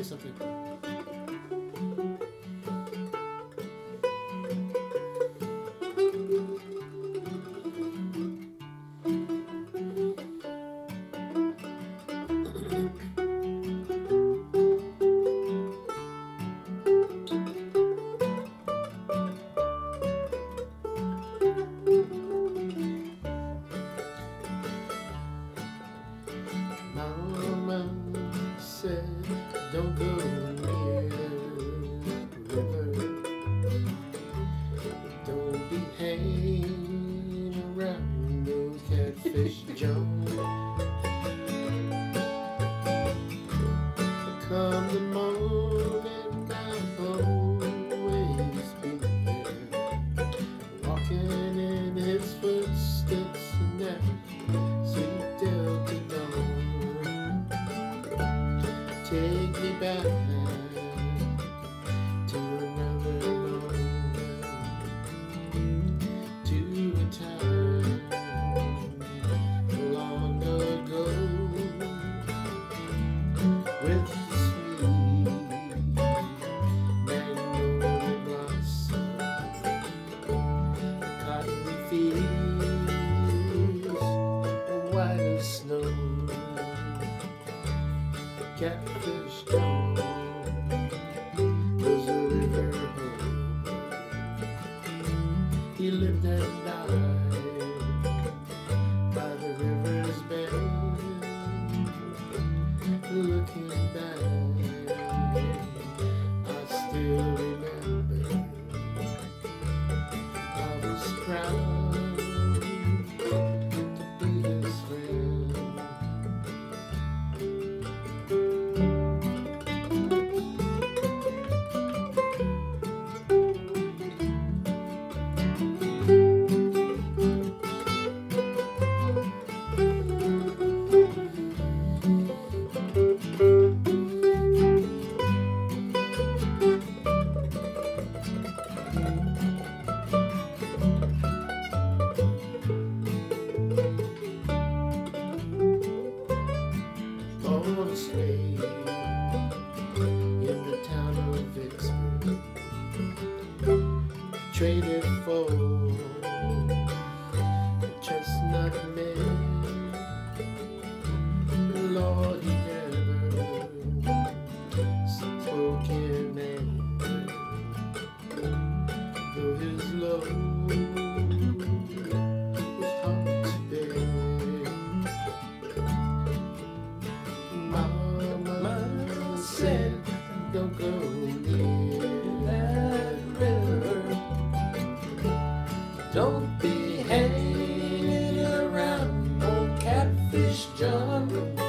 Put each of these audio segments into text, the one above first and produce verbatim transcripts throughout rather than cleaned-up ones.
something. Mama said, don't go near the river. Don't be hanging around those catfish, John. Come the morning, I'll always be there, walking in his footsteps and that sweet Delta dawn. Take me back to another moment, to a time long ago, with the sweet magnolia blossom, cotton fields white as snow, catfish John was a river home. He lived and died by the river's bend. Looking back, I still remember I was proud to be his friend. On a sleigh in the town of Vicksburg, traded for a chestnut man. Lord, he never spoke in anger, though his love was hard to bear. Mama said, don't go near that river. Don't be hanging around old catfish John.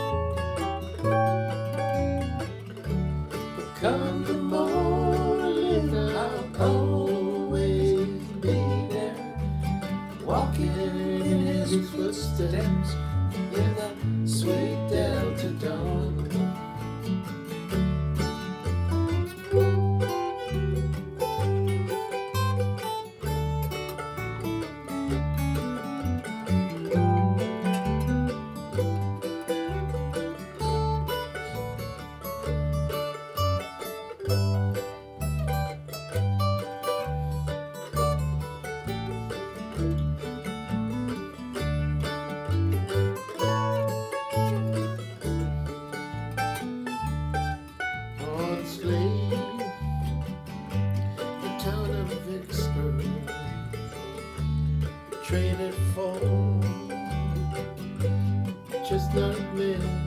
Come the morning, I'll always be there, walking in his footsteps in that sweet Delta dawn. The town of Vicksburg, traded for chestnut men.